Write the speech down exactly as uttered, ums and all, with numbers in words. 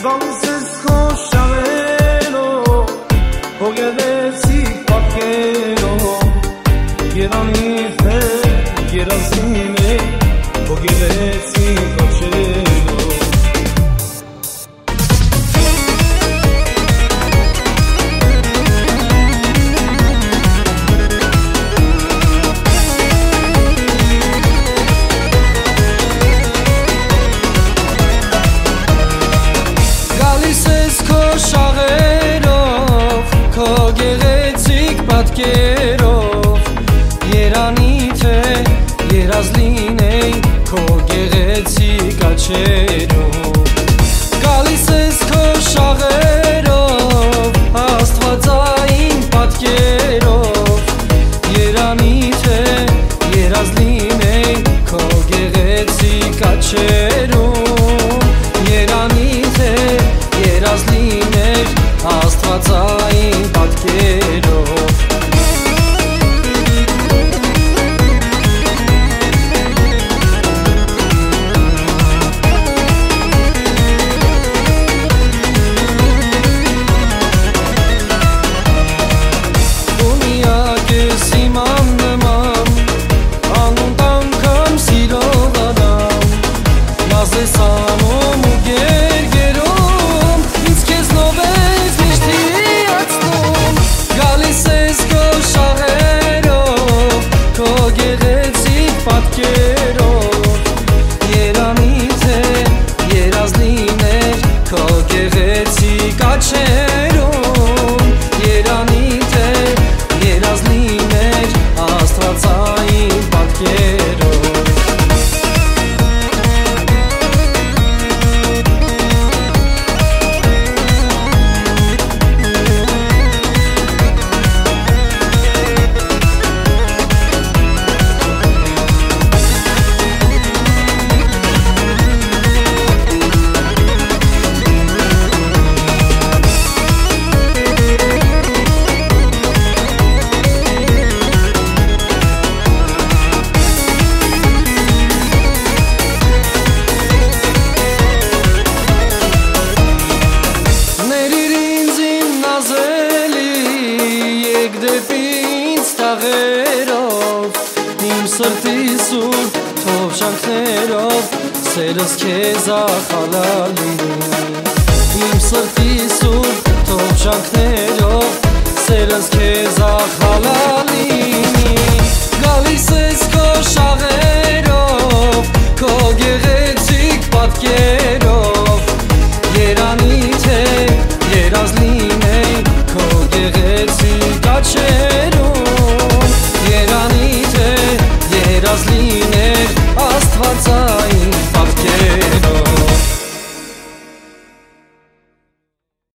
Գալիս ես քո շաղերով, քո գեղեցիկ պատկերով, երանից է, երազին է, քո գեղեցիկ աչքերով պատկերով երանիթ է երազ լինեի քո գեղեցիկ աչքերով գալիս ես քո շաղերով աստվածային պատկերով երանիթ է երազ լինեի քո գեղեցիկ աչքերով երանիթ է երազ լիներ աստվածային պատկերով Իմ սրտի սուրբ թովշանքներով սերս քեզ ախալալի Իմ սրտի սուրբ թովշանքներով սերս քեզ ախալալի Գալիս ես քո շաղերով քո գեղեցիկ պատկերով